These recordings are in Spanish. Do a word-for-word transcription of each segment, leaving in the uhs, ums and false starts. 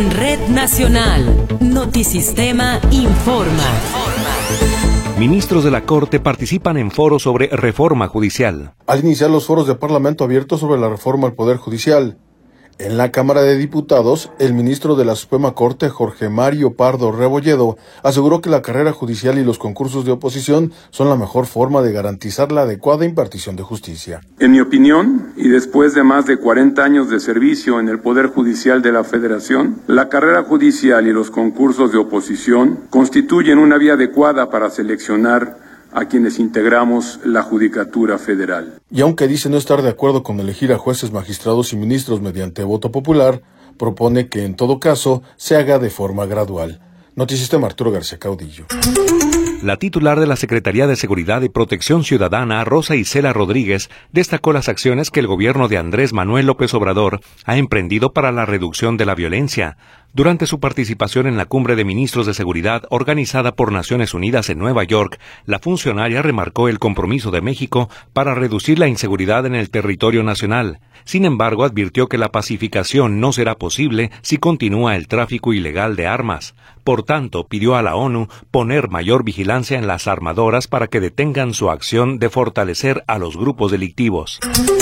En Red Nacional, Notisistema informa. Ministros de la Corte participan en foros sobre reforma judicial. Al iniciar los foros de Parlamento abiertos sobre la reforma al Poder Judicial, en la Cámara de Diputados, el ministro de la Suprema Corte, Jorge Mario Pardo Rebolledo, aseguró que la carrera judicial y los concursos de oposición son la mejor forma de garantizar la adecuada impartición de justicia. En mi opinión, y después de más de cuarenta años de servicio en el Poder Judicial de la Federación, la carrera judicial y los concursos de oposición constituyen una vía adecuada para seleccionar a quienes integramos la Judicatura Federal. Y aunque dice no estar de acuerdo con elegir a jueces, magistrados y ministros mediante voto popular, propone que en todo caso se haga de forma gradual. Notisistema, Arturo García Caudillo. La titular de la Secretaría de Seguridad y Protección Ciudadana, Rosa Isela Rodríguez, destacó las acciones que el gobierno de Andrés Manuel López Obrador ha emprendido para la reducción de la violencia. Durante su participación en la Cumbre de Ministros de Seguridad organizada por Naciones Unidas en Nueva York, la funcionaria remarcó el compromiso de México para reducir la inseguridad en el territorio nacional. Sin embargo, advirtió que la pacificación no será posible si continúa el tráfico ilegal de armas. Por tanto, pidió a la ONU poner mayor vigilancia en las armadoras para que detengan su acción de fortalecer a los grupos delictivos.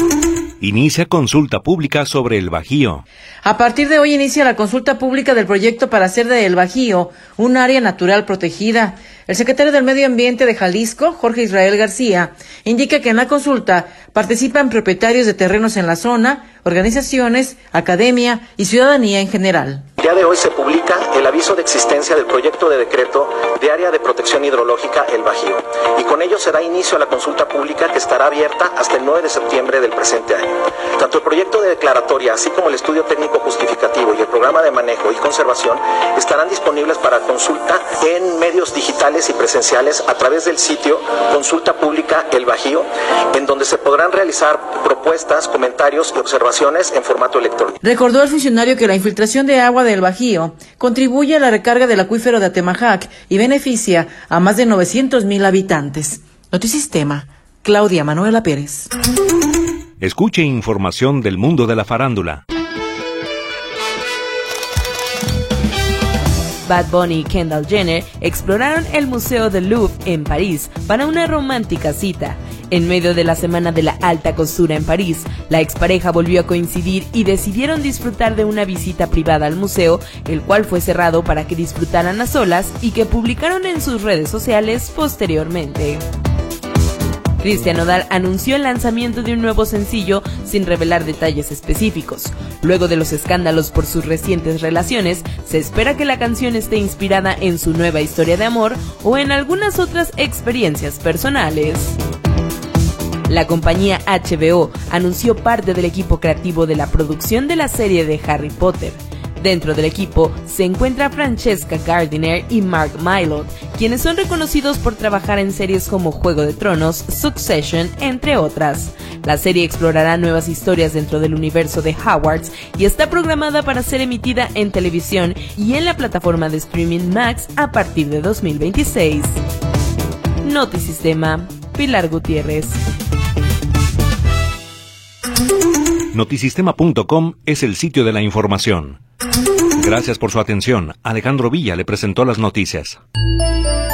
Inicia consulta pública sobre el Bajío. A partir de hoy inicia la consulta pública del proyecto para hacer de El Bajío un área natural protegida. El secretario del Medio Ambiente de Jalisco, Jorge Israel García, indica que en la consulta participan propietarios de terrenos en la zona, organizaciones, academia y ciudadanía en general. El día de hoy se publica el aviso de existencia del proyecto de decreto de área de protección hidrológica El Bajío, y con ello se da inicio a la consulta pública que estará abierta hasta el nueve de septiembre del presente año. Tanto el proyecto de declaratoria, así como el estudio técnico justificativo y el programa de manejo y conservación estarán disponibles para consulta en medios digitales y presenciales a través del sitio Consulta Pública El Bajío, en donde se podrán realizar propuestas, comentarios y observaciones en formato electrónico. Recordó el funcionario que la infiltración de agua del Bajío contribuye a la recarga del acuífero de Atemajac y beneficia a más de novecientos mil habitantes. Notisistema, Claudia Manuela Pérez. Escuche información del mundo de la farándula. Bad Bunny y Kendall Jenner exploraron el Museo del Louvre en París para una romántica cita. En medio de la Semana de la Alta Costura en París, la expareja volvió a coincidir y decidieron disfrutar de una visita privada al museo, el cual fue cerrado para que disfrutaran a solas y que publicaron en sus redes sociales posteriormente. Cristian Nodal anunció el lanzamiento de un nuevo sencillo sin revelar detalles específicos. Luego de los escándalos por sus recientes relaciones, se espera que la canción esté inspirada en su nueva historia de amor o en algunas otras experiencias personales. La compañía H B O anunció parte del equipo creativo de la producción de la serie de Harry Potter. Dentro del equipo se encuentra Francesca Gardiner y Mark Mylod, quienes son reconocidos por trabajar en series como Juego de Tronos, Succession, entre otras. La serie explorará nuevas historias dentro del universo de Hogwarts y está programada para ser emitida en televisión y en la plataforma de streaming Max a partir de dos mil veintiséis. Notisistema, Pilar Gutiérrez. Notisistema punto com es el sitio de la información. Gracias por su atención. Alejandro Villa le presentó las noticias.